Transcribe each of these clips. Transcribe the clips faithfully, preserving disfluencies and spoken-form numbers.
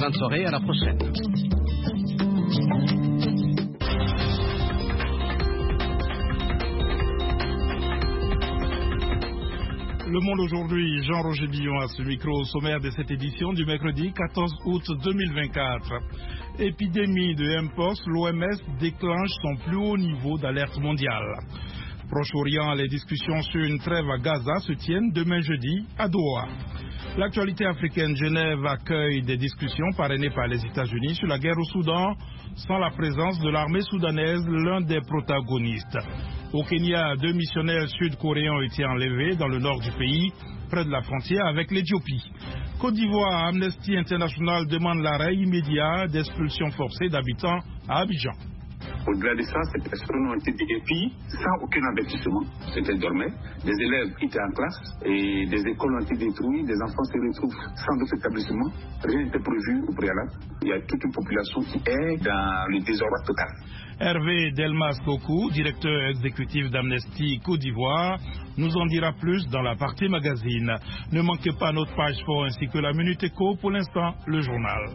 excellente soirée, à la prochaine. Le Monde aujourd'hui, Jean-Roger Billon à ce micro au sommaire de cette édition du mercredi quatorze août deux mille vingt-quatre. Épidémie de Mpox, l'O M S déclenche son plus haut niveau d'alerte mondiale. Proche-Orient, les discussions sur une trêve à Gaza se tiennent demain jeudi à Doha. L'actualité africaine, Genève accueille des discussions parrainées par les États-Unis sur la guerre au Soudan, sans la présence de l'armée soudanaise, l'un des protagonistes. Au Kenya, deux missionnaires sud-coréens ont été enlevés dans le nord du pays, près de la frontière avec l'Éthiopie. Côte d'Ivoire, Amnesty International demande l'arrêt immédiat d'expulsions forcées d'habitants à Abidjan. Au-delà de ça, ces personnes ont été détenues sans aucun avertissement. C'était dormait. Des élèves étaient en classe et des écoles ont été détruites. Des enfants se retrouvent sans d'autres établissements. Rien n'était prévu au préalable. Il y a toute une population qui est dans le désordre total. Hervé Delmas-Kokou, directeur exécutif d'Amnesty Côte d'Ivoire, nous en dira plus dans la partie magazine. Ne manquez pas notre page sport ainsi que la Minute Éco. Pour l'instant, le journal.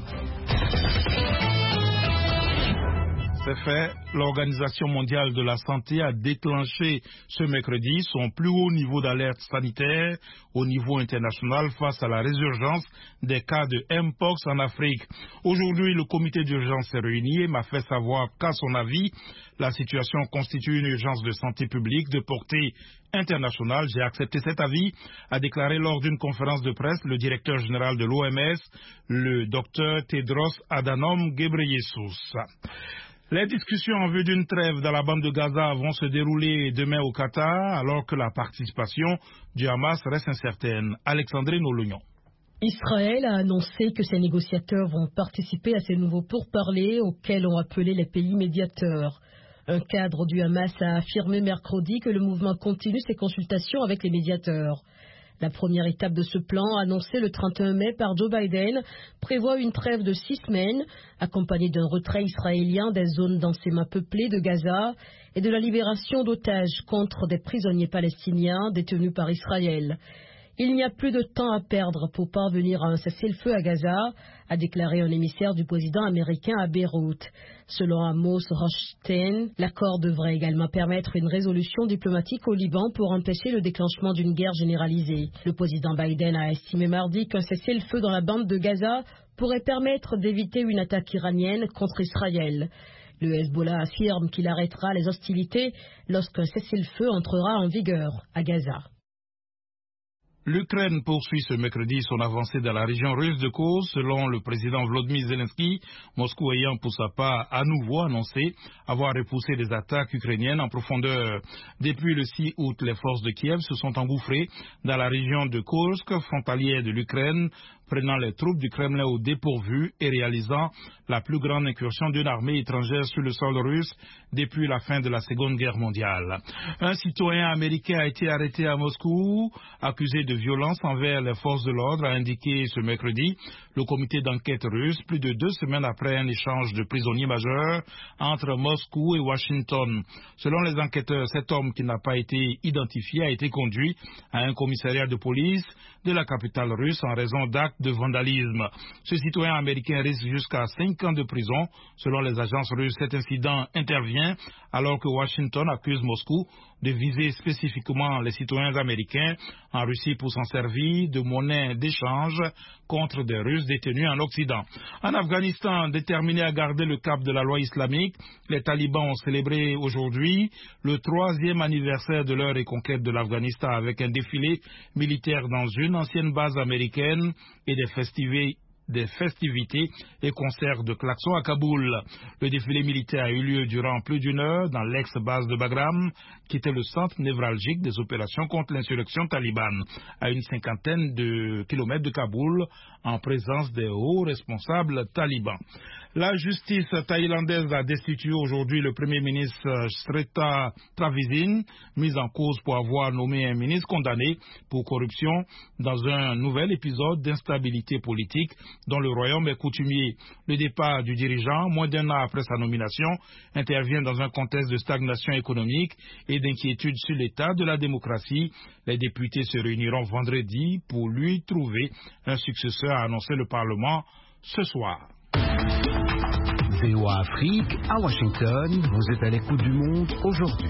C'est fait, l'Organisation mondiale de la santé a déclenché ce mercredi son plus haut niveau d'alerte sanitaire au niveau international face à la résurgence des cas de Mpox en Afrique. Aujourd'hui, le comité d'urgence s'est réuni et m'a fait savoir qu'à son avis, la situation constitue une urgence de santé publique de portée internationale. J'ai accepté cet avis, a déclaré lors d'une conférence de presse le directeur général de l'O M S, le docteur Tedros Adhanom Ghebreyesus. Les discussions en vue d'une trêve dans la bande de Gaza vont se dérouler demain au Qatar, alors que la participation du Hamas reste incertaine. Alexandrine Olognon. Israël a annoncé que ses négociateurs vont participer à ces nouveaux pourparlers auxquels ont appelé les pays médiateurs. Un cadre du Hamas a affirmé mercredi que le mouvement continue ses consultations avec les médiateurs. La première étape de ce plan, annoncée le trente et un mai par Joe Biden, prévoit une trêve de six semaines, accompagnée d'un retrait israélien des zones densément peuplées de Gaza et de la libération d'otages contre des prisonniers palestiniens détenus par Israël. Il n'y a plus de temps à perdre pour parvenir à un cessez-le-feu à Gaza, a déclaré un émissaire du président américain à Beyrouth. Selon Amos Rothstein, l'accord devrait également permettre une résolution diplomatique au Liban pour empêcher le déclenchement d'une guerre généralisée. Le président Biden a estimé mardi qu'un cessez-le-feu dans la bande de Gaza pourrait permettre d'éviter une attaque iranienne contre Israël. Le Hezbollah affirme qu'il arrêtera les hostilités lorsqu'un cessez-le-feu entrera en vigueur à Gaza. L'Ukraine poursuit ce mercredi son avancée dans la région russe de Kursk, selon le président Volodymyr Zelensky, Moscou ayant pour sa part à nouveau annoncé avoir repoussé des attaques ukrainiennes en profondeur. Depuis le six août, les forces de Kiev se sont engouffrées dans la région de Kursk, frontalière de l'Ukraine, prenant les troupes du Kremlin au dépourvu et réalisant la plus grande incursion d'une armée étrangère sur le sol russe depuis la fin de la Seconde Guerre mondiale. Un citoyen américain a été arrêté à Moscou, accusé de violence envers les forces de l'ordre, a indiqué ce mercredi le comité d'enquête russe, plus de deux semaines après un échange de prisonniers majeurs entre Moscou et Washington. Selon les enquêteurs, cet homme qui n'a pas été identifié a été conduit à un commissariat de police de la capitale russe en raison d'actes de vandalisme. Ce citoyen américain risque jusqu'à cinq ans de prison. Selon les agences russes, cet incident intervient alors que Washington accuse Moscou de viser spécifiquement les citoyens américains en Russie pour s'en servir de monnaie d'échange contre des Russes détenus en Occident. En Afghanistan, déterminés à garder le cap de la loi islamique, les talibans ont célébré aujourd'hui le troisième anniversaire de leur reconquête de l'Afghanistan avec un défilé militaire dans une ancienne base américaine et des festivités des festivités et concerts de klaxons à Kaboul. Le défilé militaire a eu lieu durant plus d'une heure dans l'ex-base de Bagram, qui était le centre névralgique des opérations contre l'insurrection talibane, à une cinquantaine de kilomètres de Kaboul, en présence des hauts responsables talibans. La justice thaïlandaise a destitué aujourd'hui le premier ministre Srettha Thavisin, mis en cause pour avoir nommé un ministre condamné pour corruption dans un nouvel épisode d'instabilité politique dont le royaume est coutumier. Le départ du dirigeant, moins d'un an après sa nomination, intervient dans un contexte de stagnation économique et d'inquiétude sur l'état de la démocratie. Les députés se réuniront vendredi pour lui trouver un successeur, a annoncé le Parlement ce soir. V O A Afrique, à Washington, vous êtes à l'écoute du monde aujourd'hui.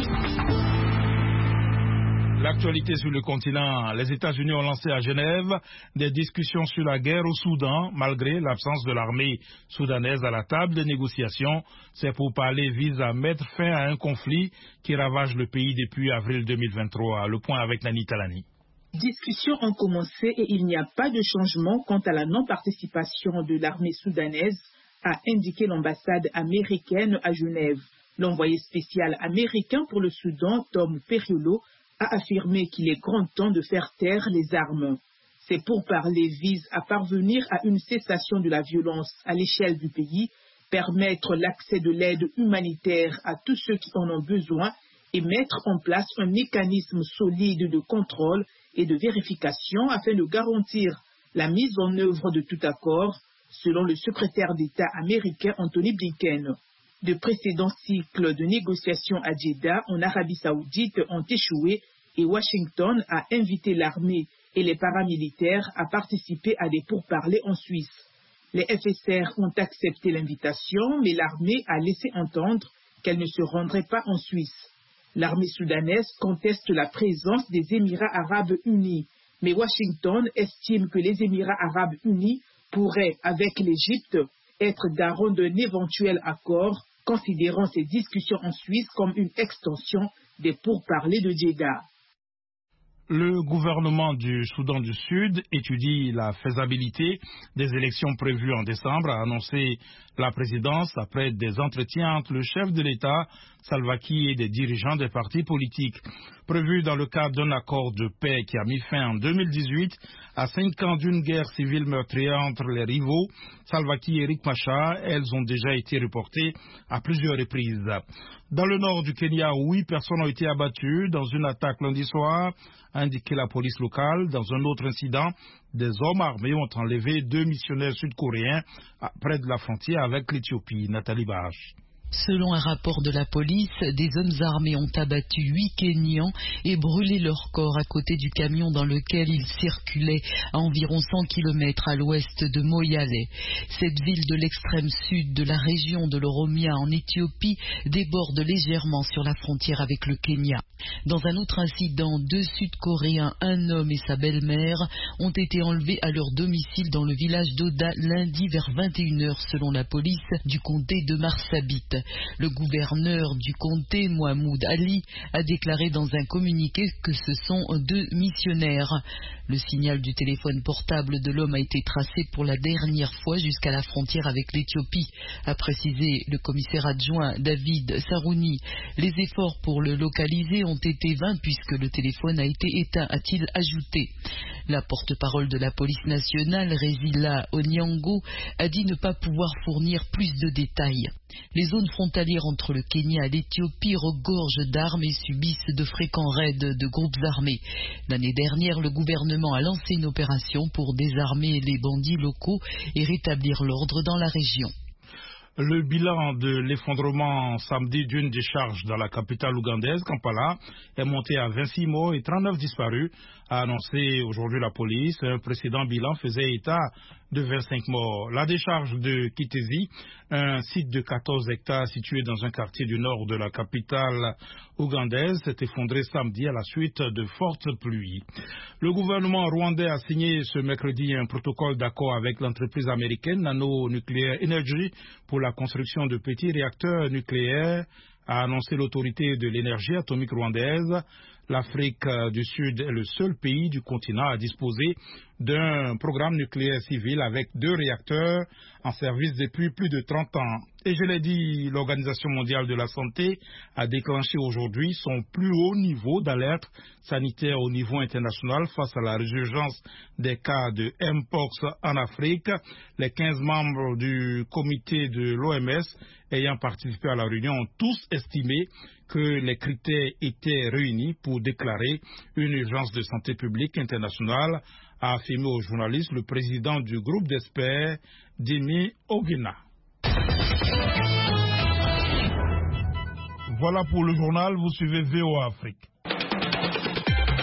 L'actualité sur le continent, les États-Unis ont lancé à Genève des discussions sur la guerre au Soudan, malgré l'absence de l'armée soudanaise à la table des négociations. Ces pourparlers visent à mettre fin à un conflit qui ravage le pays depuis avril deux mille vingt-trois. Le point avec Nani Talani. Discussions ont commencé et il n'y a pas de changement quant à la non-participation de l'armée soudanaise, a indiqué l'ambassade américaine à Genève. L'envoyé spécial américain pour le Soudan, Tom Perriello, a affirmé qu'il est grand temps de faire taire les armes. Ces pourparlers visent à parvenir à une cessation de la violence à l'échelle du pays, permettre l'accès de l'aide humanitaire à tous ceux qui en ont besoin et mettre en place un mécanisme solide de contrôle et de vérification afin de garantir la mise en œuvre de tout accord, selon le secrétaire d'État américain Anthony Blinken. De précédents cycles de négociations à Jeddah, en Arabie Saoudite, ont échoué et Washington a invité l'armée et les paramilitaires à participer à des pourparlers en Suisse. Les F S R ont accepté l'invitation, mais l'armée a laissé entendre qu'elle ne se rendrait pas en Suisse. L'armée soudanaise conteste la présence des Émirats arabes unis, mais Washington estime que les Émirats arabes unis pourraient, avec l'Égypte, être garant d'un éventuel accord, considérant ces discussions en Suisse comme une extension des pourparlers de Jeddah. Le gouvernement du Soudan du Sud étudie la faisabilité des élections prévues en décembre, a annoncé la présidence après des entretiens entre le chef de l'État, Salva Kiir, et des dirigeants des partis politiques. Prévu dans le cadre d'un accord de paix qui a mis fin en deux mille dix-huit à cinq ans d'une guerre civile meurtrière entre les rivaux, Salva Kiir et Riek Machar, elles ont déjà été reportées à plusieurs reprises. Dans le nord du Kenya, huit personnes ont été abattues dans une attaque lundi soir, a indiqué la police locale. Dans un autre incident, des hommes armés ont enlevé deux missionnaires sud-coréens près de la frontière avec l'Éthiopie. Nathalie Barche. Selon un rapport de la police, des hommes armés ont abattu huit Kenyans et brûlé leur corps à côté du camion dans lequel ils circulaient à environ cent kilomètres à l'ouest de Moyale. Cette ville de l'extrême sud de la région de l'Oromia en Éthiopie déborde légèrement sur la frontière avec le Kenya. Dans un autre incident, deux Sud-Coréens, un homme et sa belle-mère, ont été enlevés à leur domicile dans le village d'Oda lundi vers vingt et une heures selon la police du comté de Marsabit. Le gouverneur du comté, Mohamed Ali, a déclaré dans un communiqué que ce sont deux missionnaires. Le signal du téléphone portable de l'homme a été tracé pour la dernière fois jusqu'à la frontière avec l'Éthiopie, a précisé le commissaire adjoint David Sarouni. Les efforts pour le localiser ont été vains puisque le téléphone a été éteint, a-t-il ajouté. La porte-parole de la police nationale, Resila Onyango, a dit ne pas pouvoir fournir plus de détails. Les zones frontalières entre le Kenya et l'Éthiopie regorgent d'armes et subissent de fréquents raids de groupes armés. L'année dernière, le gouvernement a lancé une opération pour désarmer les bandits locaux et rétablir l'ordre dans la région. Le bilan de l'effondrement samedi d'une décharge dans la capitale ougandaise, Kampala, est monté à vingt-six morts et trente-neuf disparus, a annoncé aujourd'hui la police. Un précédent bilan faisait état de vingt-cinq morts. La décharge de Kitezi, un site de quatorze hectares situé dans un quartier du nord de la capitale ougandaise, s'est effondrée samedi à la suite de fortes pluies. Le gouvernement rwandais a signé ce mercredi un protocole d'accord avec l'entreprise américaine Nano Nuclear Energy pour la construction de petits réacteurs nucléaires, a annoncé l'autorité de l'énergie atomique rwandaise. L'Afrique du Sud est le seul pays du continent à disposer d'un programme nucléaire civil avec deux réacteurs en service depuis plus de trente ans. Et je l'ai dit, l'Organisation mondiale de la santé a déclenché aujourd'hui son plus haut niveau d'alerte sanitaire au niveau international face à la résurgence des cas de Mpox en Afrique. Les quinze membres du comité de l'O M S ayant participé à la réunion ont tous estimé que les critères étaient réunis pour déclarer une urgence de santé publique internationale, a affirmé aux journalistes le président du groupe d'experts, Dimi Ogina. Voilà pour le journal, vous suivez V O A Afrique.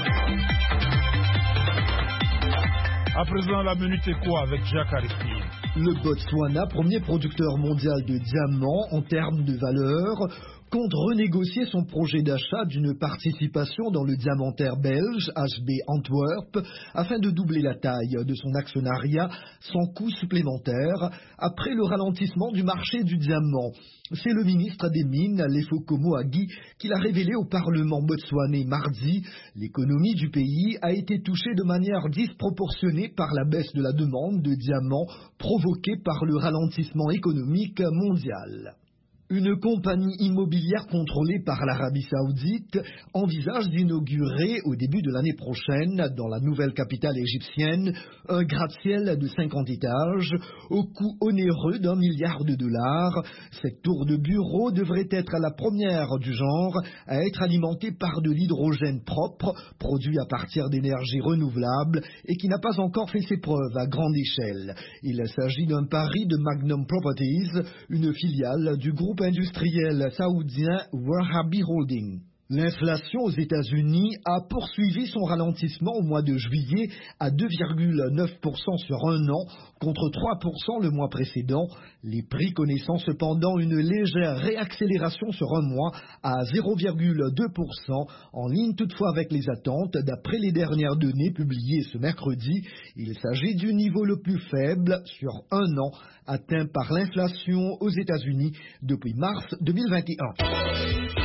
À présent, la Minute Éco avec Jacques Aristide. Le Botswana, premier producteur mondial de diamants en termes de valeur, compte renégocier son projet d'achat d'une participation dans le diamantaire belge H B Antwerp afin de doubler la taille de son actionnariat sans coût supplémentaire après le ralentissement du marché du diamant. C'est le ministre des Mines, Lefoko Moagi, qui l'a révélé au Parlement botswanais mardi. L'économie du pays a été touchée de manière disproportionnée par la baisse de la demande de diamants provoquée par le ralentissement économique mondial. Une compagnie immobilière contrôlée par l'Arabie Saoudite envisage d'inaugurer au début de l'année prochaine, dans la nouvelle capitale égyptienne, un gratte-ciel de cinquante étages au coût onéreux d'un milliard de dollars. Cette tour de bureau devrait être la première du genre à être alimentée par de l'hydrogène propre, produit à partir d'énergies renouvelables et qui n'a pas encore fait ses preuves à grande échelle. Il s'agit d'un pari de Magnum Properties, une filiale du groupe industriel saoudien Wahhabi Holding. L'inflation aux États-Unis a poursuivi son ralentissement au mois de juillet à deux virgule neuf pour cent sur un an contre trois pour cent le mois précédent, les prix connaissant cependant une légère réaccélération sur un mois à zéro virgule deux pour cent, en ligne toutefois avec les attentes d'après les dernières données publiées ce mercredi. Il s'agit du niveau le plus faible sur un an atteint par l'inflation aux États-Unis depuis mars deux mille vingt et un.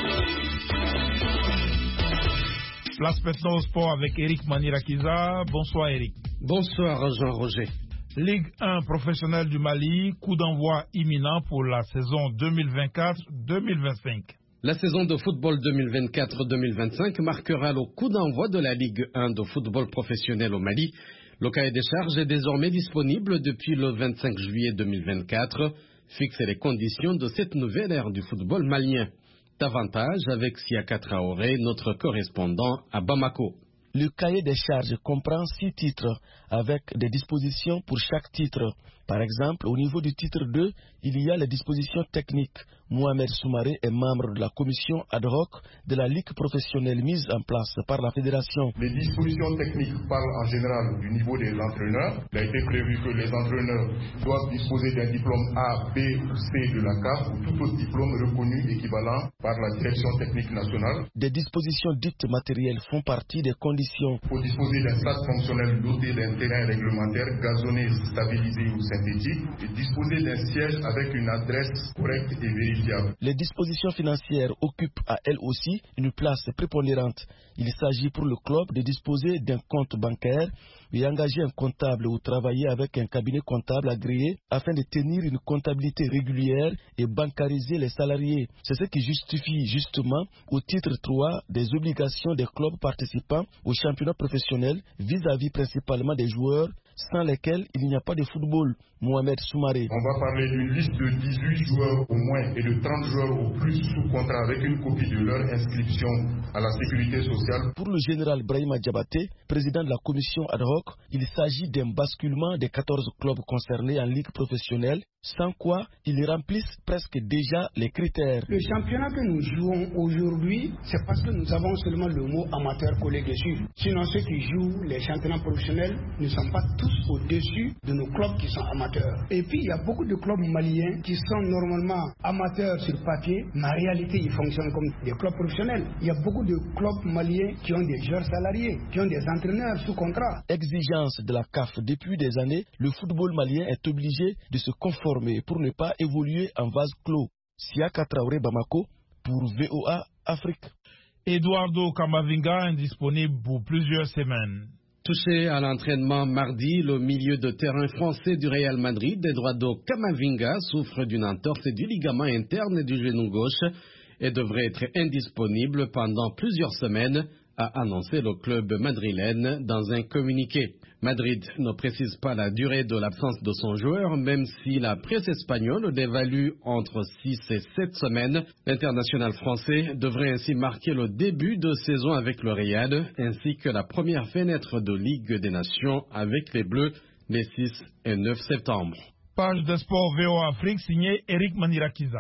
Place maintenant au sport avec Eric Manirakiza. Bonsoir Eric. Bonsoir Jean-Roger. Ligue un professionnelle du Mali, coup d'envoi imminent pour la saison deux mille vingt-quatre deux mille vingt-cinq. La saison de football deux mille vingt-quatre deux mille vingt-cinq marquera le coup d'envoi de la Ligue un de football professionnel au Mali. Le cahier des charges est désormais disponible depuis le vingt-cinq juillet deux mille vingt-quatre. Fixe les conditions de cette nouvelle ère du football malien. Davantage avec Siaka Traoré, notre correspondant à Bamako. Le cahier des charges comprend six titres avec des dispositions pour chaque titre. Par exemple, au niveau du titre deux, il y a les dispositions techniques. Mohamed Soumaré est membre de la commission ad hoc de la Ligue professionnelle mise en place par la fédération. Les dispositions techniques parlent en général du niveau des entraîneurs. Il a été prévu que les entraîneurs doivent disposer d'un diplôme A, B ou C de la C A F ou tout autre diplôme reconnu équivalent par la direction technique nationale. Des dispositions dites matérielles font partie des conditions. Il faut disposer d'un stade fonctionnel doté d'un terrain réglementaire gazonné, stabilisé ou synthétique et disposer d'un siège avec une adresse correcte et vérifiable. Les dispositions financières occupent à elles aussi une place prépondérante. Il s'agit pour le club de disposer d'un compte bancaire et engager un comptable ou travailler avec un cabinet comptable agréé afin de tenir une comptabilité régulière et bancariser les salariés. C'est ce qui justifie justement au titre trois des obligations des clubs participants au championnat professionnel vis-à-vis principalement des joueurs sans lesquels il n'y a pas de football. Mohamed Soumaré. On va parler d'une liste de dix-huit joueurs au moins et de trente joueurs au plus sous contrat avec une copie de leur inscription à la sécurité sociale. Pour le général Brahima Diabaté, président de la commission ad hoc, il s'agit d'un basculement des quatorze clubs concernés en ligue professionnelle, sans quoi ils remplissent presque déjà les critères. Le championnat que nous jouons aujourd'hui, c'est parce que nous avons seulement le mot amateur collé dessus. Sinon, ceux qui jouent les championnats professionnels ne sont pas tous au-dessus de nos clubs qui sont amateurs. Et puis, il y a beaucoup de clubs maliens qui sont normalement amateurs sur papier, mais en réalité, ils fonctionnent comme des clubs professionnels. Il y a beaucoup de clubs maliens qui ont des joueurs salariés, qui ont des entraîneurs sous contrat. Exigence de la C A F depuis des années, le football malien est obligé de se conformer pour ne pas évoluer en vase clos. Siaka Traoré, Bamako, pour V O A Afrique. Eduardo Camavinga indisponible pour plusieurs semaines. Touché à l'entraînement mardi, le milieu de terrain français du Real Madrid, Eduardo Camavinga, souffre d'une entorse du ligament interne du genou gauche et devrait être indisponible pendant plusieurs semaines, a annoncé le club madrilène dans un communiqué. Madrid ne précise pas la durée de l'absence de son joueur, même si la presse espagnole l'évalue entre six et sept semaines. L'international français devrait ainsi marquer le début de saison avec le Real, ainsi que la première fenêtre de Ligue des Nations avec les Bleus les six et neuf septembre. Page de sport V O A Afrique signée Eric Manirakiza.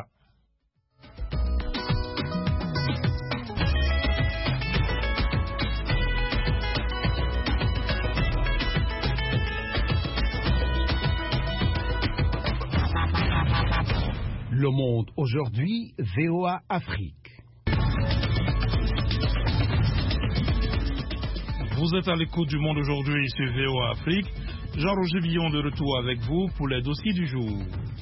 Le Monde aujourd'hui, V O A Afrique. Vous êtes à l'écoute du Monde aujourd'hui sur V O A Afrique. Jean-Roger Billon de retour avec vous pour les dossiers du jour.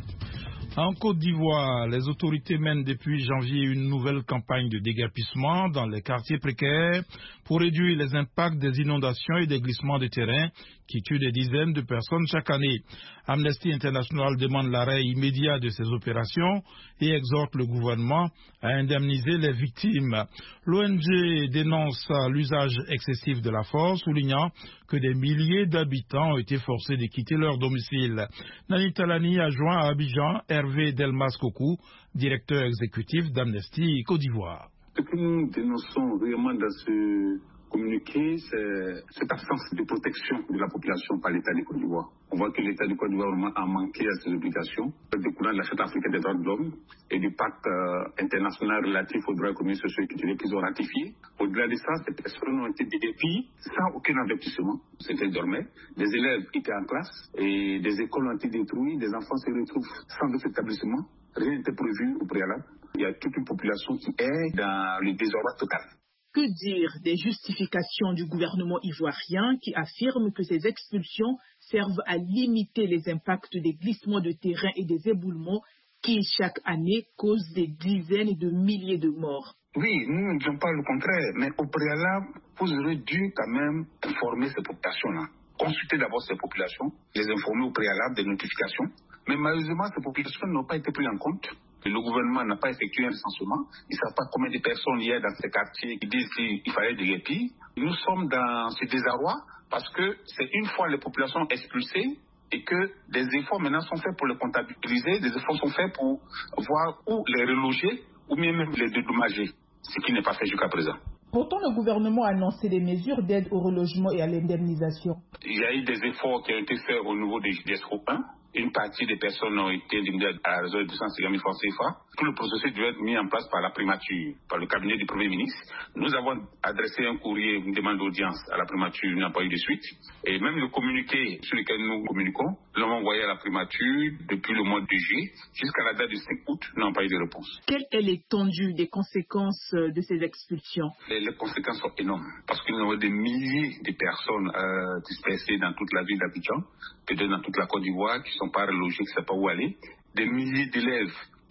En Côte d'Ivoire, les autorités mènent depuis janvier une nouvelle campagne de déguerpissement dans les quartiers précaires pour réduire les impacts des inondations et des glissements de terrain qui tuent des dizaines de personnes chaque année. Amnesty International demande l'arrêt immédiat de ces opérations et exhorte le gouvernement à indemniser les victimes. L'O N G dénonce l'usage excessif de la force, soulignant que des milliers d'habitants ont été forcés de quitter leur domicile. Nani Talani a joint à Abidjan Hervé Delmas Kokou, directeur exécutif d'Amnesty Côte d'Ivoire. Ce que nous dénonçons vraiment dans ce communiqué, c'est cette absence de protection de la population par l'État du Côte d'Ivoire. On voit que l'État du Côte d'Ivoire a manqué à ses obligations, découlant de la Charte africaine des droits de l'homme et du pacte euh, international relatif aux droits économiques, sociaux et culturels qu'ils ont ratifiés. Au-delà de ça, ces personnes ont été détenues sans aucun avertissement. C'était dormait. Des élèves étaient en classe et des écoles ont été détruites, des enfants se retrouvent sans d'autres établissements. Rien n'était prévu au préalable. Il y a toute une population qui est dans le désordre total. Que dire des justifications du gouvernement ivoirien qui affirme que ces expulsions servent à limiter les impacts des glissements de terrain et des éboulements qui, chaque année, causent des dizaines de milliers de morts? Oui, nous ne disons pas le contraire, mais au préalable, vous aurez dû quand même informer ces populations-là. Consulter d'abord ces populations, les informer au préalable des notifications. Mais malheureusement, ces populations n'ont pas été prises en compte. Le gouvernement n'a pas effectué un recensement. Ils ne savent pas combien de personnes il y a dans ces quartiers qui disent qu'il fallait des répits. Nous sommes dans ce désarroi parce que c'est une fois les populations expulsées et que des efforts maintenant sont faits pour les comptabiliser, des efforts sont faits pour voir où les reloger ou même les dédommager, ce qui n'est pas fait jusqu'à présent. Pourtant, le gouvernement a annoncé des mesures d'aide au relogement et à l'indemnisation. Il y a eu des efforts qui ont été faits au niveau des J D S O un. Une partie des personnes ont été indemnisées à raison de deux cent cinquante mille francs C F A. Tout le processus devait être mis en place par la primature, par le cabinet du Premier ministre. Nous avons adressé un courrier, une demande d'audience à la primature, il n'y a pas eu de suite. Et même le communiqué sur lequel nous communiquons, nous l'avons envoyé à la primature depuis le mois de juillet jusqu'à la date du cinq août, nous n'avons pas eu de réponse. Quelle est l'étendue des conséquences de ces expulsions? Les, les conséquences sont énormes parce que nous avons des milliers de personnes euh, dispersées dans toute la ville d'Abidjan, peut-être dans toute la Côte d'Ivoire, qui sont pas relogés, qui ne savent pas où aller. Des milliers d'élèves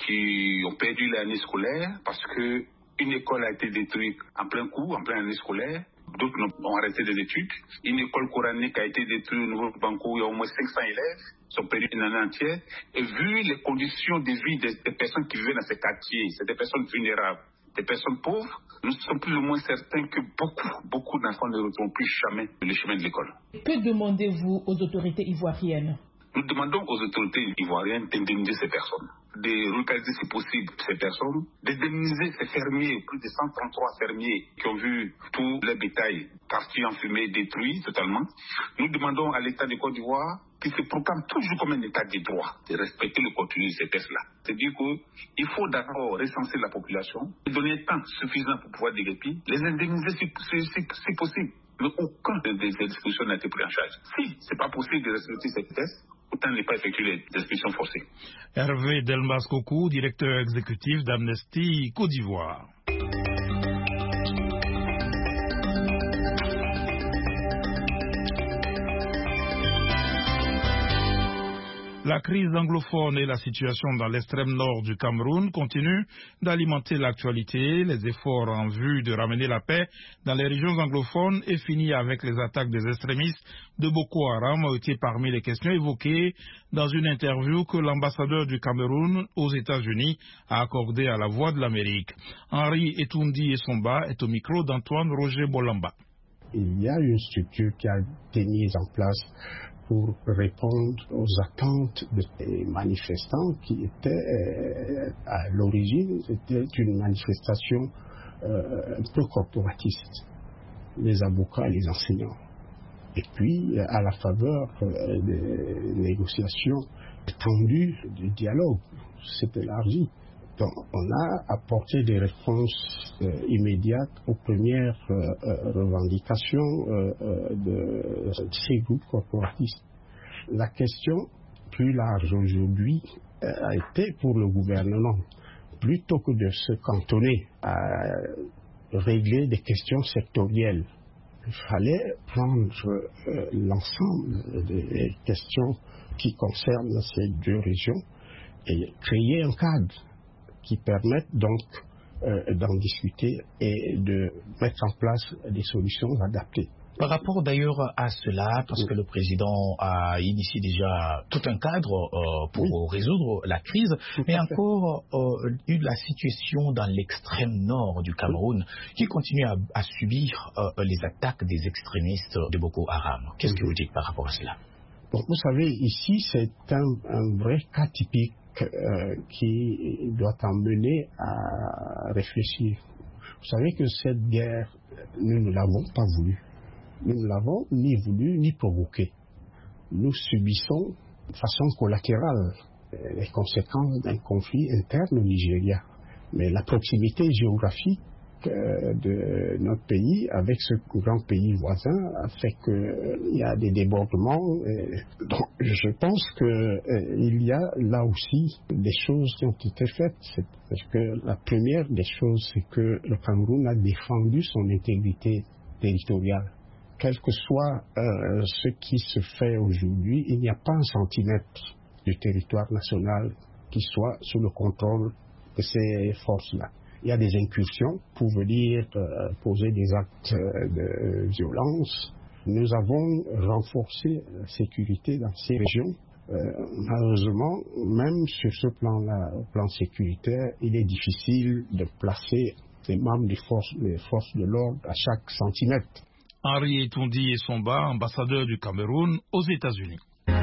qui ont perdu l'année scolaire parce qu'une école a été détruite en plein coup, en pleine année scolaire. D'autres ont arrêté des études. Une école coranique a été détruite au Nouveau Banco, il y a au moins cinq cents élèves qui ont perdu une année entière. Et vu les conditions de vie des, des personnes qui vivaient dans ces quartiers, c'est des personnes vulnérables, des personnes pauvres, nous sommes plus ou moins certains que beaucoup, beaucoup d'enfants ne retrouveront plus jamais le chemin de l'école. Que demandez-vous aux autorités ivoiriennes? Nous demandons aux autorités ivoiriennes d'indemniser ces personnes, de localiser si possible ces personnes, d'indemniser ces fermiers, plus de cent trente-trois fermiers qui ont vu tout leur bétail parti en fumée, détruit totalement. Nous demandons à l'État de Côte d'Ivoire qui se proclame toujours comme un État de droit, de respecter le contenu de ces textes-là. C'est-à-dire qu'il faut d'abord recenser la population, donner un temps suffisant pour pouvoir déguerpir, les indemniser si, si, si, si possible. Mais aucun de ces dispositions n'a été pris en charge. Si ce n'est pas possible de respecter ces textes, autant ne pas effectuer les expulsions forcées. Hervé Delmas Kokou, directeur exécutif d'Amnesty Côte d'Ivoire. La crise anglophone et la situation dans l'extrême nord du Cameroun continuent d'alimenter l'actualité. Les efforts en vue de ramener la paix dans les régions anglophones et finir avec les attaques des extrémistes de Boko Haram ont été parmi les questions évoquées dans une interview que l'ambassadeur du Cameroun aux États-Unis a accordée à la Voix de l'Amérique. Henri Etundi Essomba est au micro d'Antoine Roger Bolamba. Il y a une structure qui a été mise en place pour répondre aux attentes des manifestants qui étaient euh, à l'origine, c'était une manifestation euh, un peu corporatiste, les avocats et les enseignants. Et puis, à la faveur euh, des négociations tendues, du dialogue s'est élargi. Donc, on a apporté des réponses euh, immédiates aux premières euh, euh, revendications euh, euh, de ces groupes corporatistes. La question plus large aujourd'hui a été pour le gouvernement, plutôt que de se cantonner à régler des questions sectorielles, il fallait prendre euh, l'ensemble des questions qui concernent ces deux régions et créer un cadre qui permette donc euh, d'en discuter et de mettre en place des solutions adaptées. Par rapport d'ailleurs à cela, parce oui. que le président a initié déjà tout un cadre euh, pour oui. résoudre la crise, tout mais encore euh, eu la situation dans l'extrême nord du Cameroun oui. qui continue à, à subir euh, les attaques des extrémistes de Boko Haram. Qu'est-ce oui. que vous dites par rapport à cela? Bon, vous savez, ici c'est un, un vrai cas typique euh, qui doit emmener à réfléchir. Vous savez que cette guerre, nous ne l'avons pas voulu. Nous ne l'avons ni voulu ni provoqué. Nous subissons de façon collatérale les conséquences d'un conflit interne au Nigeria. Mais la proximité géographique de notre pays avec ce grand pays voisin a fait qu'il y a des débordements. Donc, je pense qu'il y a là aussi des choses qui ont été faites. C'est parce que la première des choses, c'est que le Cameroun a défendu son intégrité territoriale. Quel que soit euh, ce qui se fait aujourd'hui, il n'y a pas un centimètre du territoire national qui soit sous le contrôle de ces forces-là. Il y a des incursions pour venir euh, poser des actes euh, de violence. Nous avons renforcé la sécurité dans ces régions. Euh, malheureusement, même sur ce plan-là, au plan sécuritaire, il est difficile de placer les membres des forces, des forces de l'ordre à chaque centimètre. Henri Etundi Essomba, ambassadeur du Cameroun aux États-Unis.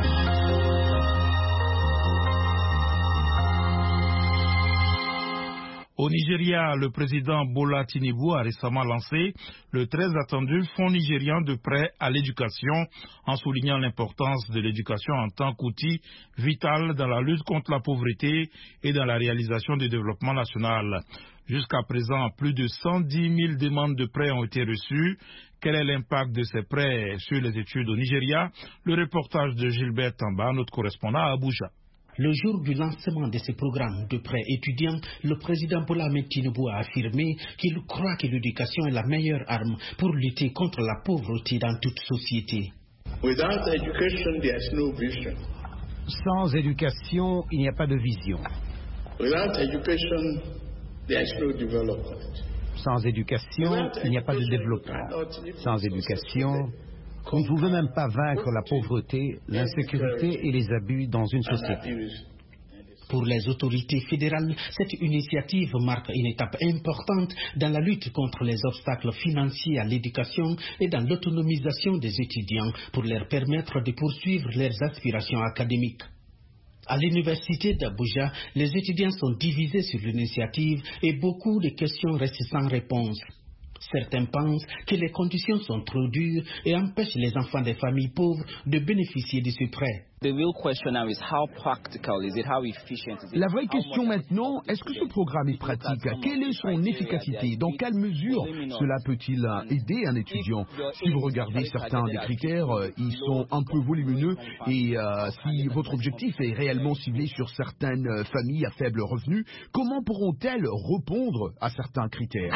Au Nigeria, le président Bola Tinubu a récemment lancé le très attendu Fonds nigérian de prêt à l'éducation en soulignant l'importance de l'éducation en tant qu'outil vital dans la lutte contre la pauvreté et dans la réalisation du développement national. Jusqu'à présent, plus de cent dix mille demandes de prêts ont été reçues. Quel est l'impact de ces prêts sur les études au Nigeria? Le reportage de Gilbert Tamba, notre correspondant à Abuja. Le jour du lancement de ce programme de prêts étudiants, le président Bola Ahmed Tinubu a affirmé qu'il croit que l'éducation est la meilleure arme pour lutter contre la pauvreté dans toute société. Without education, there is no vision. Sans éducation, il n'y a pas de vision. Without education, there is no development. Sans éducation, il n'y a pas de développement. Sans éducation, vous ne pouvez même pas vaincre la pauvreté, l'insécurité et les abus dans une société. Pour les autorités fédérales, cette initiative marque une étape importante dans la lutte contre les obstacles financiers à l'éducation et dans l'autonomisation des étudiants pour leur permettre de poursuivre leurs aspirations académiques. À l'université d'Abuja, les étudiants sont divisés sur l'initiative et beaucoup de questions restent sans réponse. Certains pensent que les conditions sont trop dures et empêchent les enfants des familles pauvres de bénéficier de ce prêt. La vraie question maintenant, est-ce que ce programme est pratique? Quelle est son efficacité? Dans quelle mesure cela peut-il aider un étudiant? Si vous regardez certains des critères, ils sont un peu volumineux et euh, si votre objectif est réellement ciblé sur certaines familles à faible revenu, comment pourront-elles répondre à certains critères?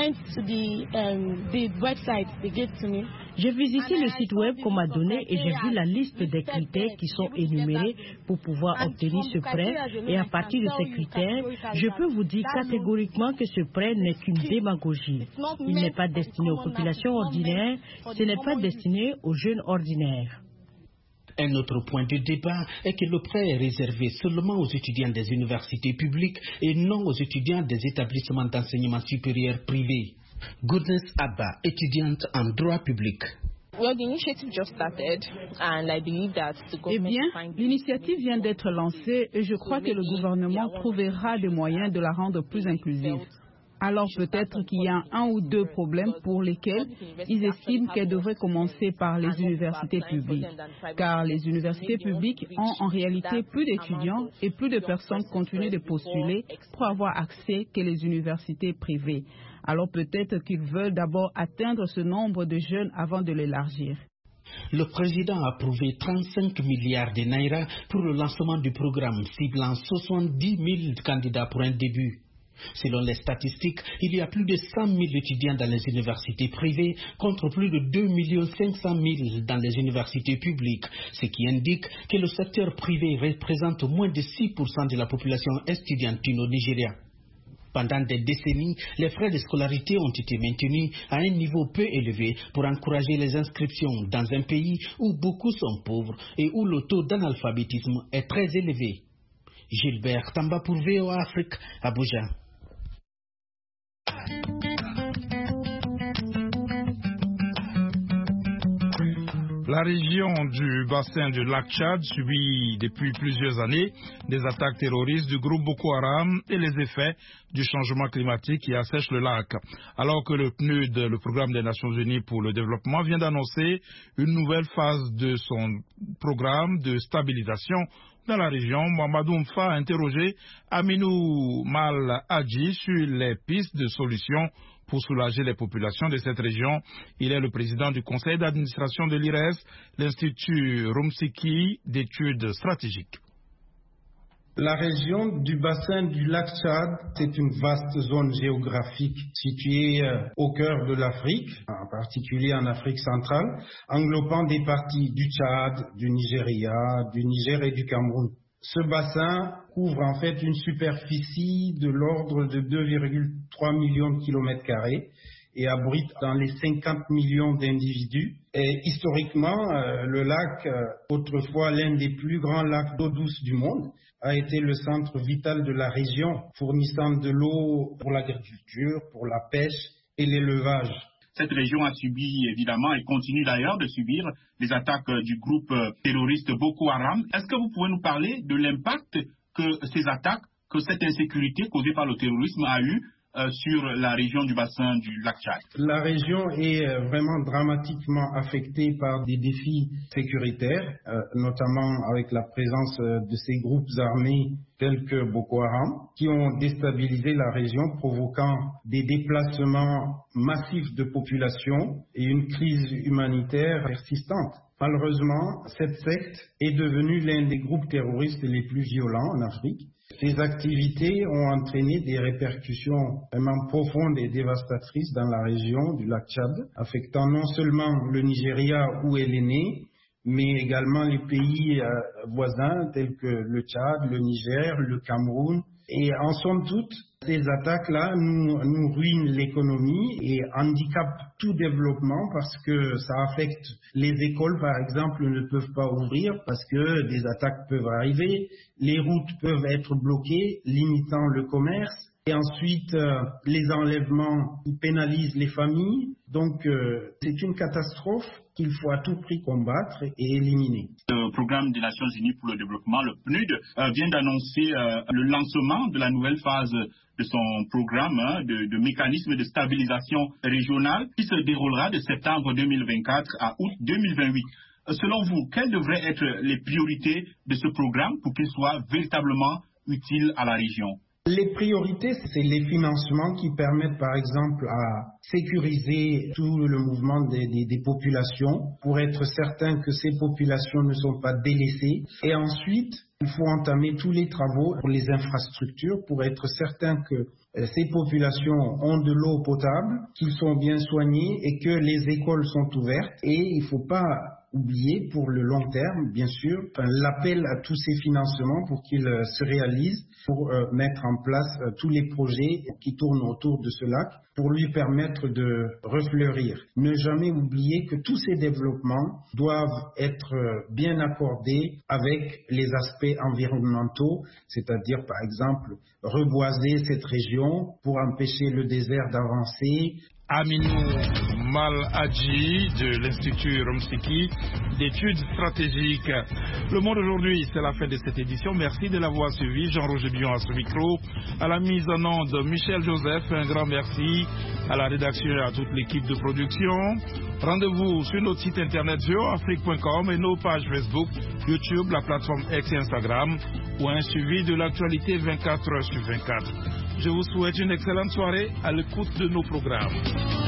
J'ai visité le site web qu'on m'a donné et j'ai vu la liste des critères qui sont énumérés pour pouvoir obtenir ce prêt. Et à partir de ces critères, je peux vous dire catégoriquement que ce prêt n'est qu'une démagogie. Il n'est pas destiné aux populations ordinaires, ce n'est pas destiné aux jeunes ordinaires. Un autre point de débat est que le prêt est réservé seulement aux étudiants des universités publiques et non aux étudiants des établissements d'enseignement supérieur privés. Goodness Abba, étudiante en droit public. Eh bien, l'initiative vient d'être lancée et je crois que le gouvernement trouvera des moyens de la rendre plus inclusive. Alors peut-être qu'il y a un ou deux problèmes pour lesquels ils estiment qu'elle devrait commencer par les universités publiques. Car les universités publiques ont en réalité plus d'étudiants et plus de personnes continuent de postuler pour avoir accès que les universités privées. Alors peut-être qu'ils veulent d'abord atteindre ce nombre de jeunes avant de l'élargir. Le président a approuvé trente-cinq milliards de naira pour le lancement du programme ciblant soixante-dix mille candidats pour un début. Selon les statistiques, il y a plus de cent mille étudiants dans les universités privées contre plus de deux millions cinq cent mille dans les universités publiques, ce qui indique que le secteur privé représente moins de six pour cent de la population estudiantine au Nigeria. Pendant des décennies, les frais de scolarité ont été maintenus à un niveau peu élevé pour encourager les inscriptions dans un pays où beaucoup sont pauvres et où le taux d'analphabétisme est très élevé. Gilbert Tamba pour V O A Afrique, Abuja. La région du bassin du lac Tchad subit depuis plusieurs années des attaques terroristes du groupe Boko Haram et les effets du changement climatique qui assèche le lac. Alors que le P N U D, le Programme des Nations Unies pour le développement, vient d'annoncer une nouvelle phase de son programme de stabilisation dans la région, Mamadou Mfa a interrogé Aminou Mal Hadji sur les pistes de solutions pour soulager les populations de cette région. Il est le président du conseil d'administration de l'I R E S, l'Institut Rumsiki d'études stratégiques. La région du bassin du lac Tchad, c'est une vaste zone géographique située au cœur de l'Afrique, en particulier en Afrique centrale, englobant des parties du Tchad, du Nigeria, du Niger et du Cameroun. Ce bassin couvre en fait une superficie de l'ordre de deux virgule trois millions de kilomètres carrés et abrite dans les cinquante millions d'individus. Et historiquement, euh, le lac, euh, autrefois l'un des plus grands lacs d'eau douce du monde, a été le centre vital de la région, fournissant de l'eau pour l'agriculture, pour la pêche et l'élevage. Cette région a subi évidemment et continue d'ailleurs de subir les attaques du groupe terroriste Boko Haram. Est-ce que vous pouvez nous parler de l'impact que ces attaques, que cette insécurité causée par le terrorisme a eu euh, sur la région du bassin du lac Tchad? La région est vraiment dramatiquement affectée par des défis sécuritaires, euh, notamment avec la présence de ces groupes armés tels que Boko Haram, qui ont déstabilisé la région, provoquant des déplacements massifs de population et une crise humanitaire persistante. Malheureusement, cette secte est devenue l'un des groupes terroristes les plus violents en Afrique. Ces activités ont entraîné des répercussions vraiment profondes et dévastatrices dans la région du lac Tchad, affectant non seulement le Nigeria où elle est née, mais également les pays euh, voisins tels que le Tchad, le Niger, le Cameroun. Et en somme toute, ces attaques-là nous, nous ruinent l'économie et handicapent tout développement parce que ça affecte les écoles, par exemple, ne peuvent pas ouvrir parce que des attaques peuvent arriver, les routes peuvent être bloquées, limitant le commerce. Et ensuite, euh, les enlèvements qui pénalisent les familles. Donc, euh, c'est une catastrophe qu'il faut à tout prix combattre et éliminer. Le Programme des Nations Unies pour le développement, le P N U D, euh, vient d'annoncer euh, le lancement de la nouvelle phase de son programme hein, de, de mécanisme de stabilisation régionale qui se déroulera de septembre deux mille vingt-quatre à août deux mille vingt-huit. Euh, selon vous, quelles devraient être les priorités de ce programme pour qu'il soit véritablement utile à la région? Les priorités, c'est les financements qui permettent, par exemple, à sécuriser tout le mouvement des, des, des populations pour être certain que ces populations ne sont pas délaissées. Et ensuite, il faut entamer tous les travaux pour les infrastructures pour être certain que ces populations ont de l'eau potable, qu'ils sont bien soignés et que les écoles sont ouvertes. Et il ne faut pas oublier pour le long terme, bien sûr, l'appel à tous ces financements pour qu'ils se réalisent, pour euh, mettre en place euh, tous les projets qui tournent autour de ce lac, pour lui permettre de refleurir. Ne jamais oublier que tous ces développements doivent être euh, bien accordés avec les aspects environnementaux, c'est-à-dire par exemple reboiser cette région pour empêcher le désert d'avancer. Aminou Mal Hadji de l'Institut Rumsiki d'études stratégiques. Le monde aujourd'hui, c'est la fin de cette édition. Merci de l'avoir suivi. Jean-Roger Bion à ce micro. À la mise en onde, Michel Joseph. Un grand merci à la rédaction et à toute l'équipe de production. Rendez-vous sur notre site internet v o afrique point com et nos pages Facebook, YouTube, la plateforme X et Instagram ou un suivi de l'actualité vingt-quatre heures sur vingt-quatre. Je vous souhaite une excellente soirée à l'écoute de nos programmes.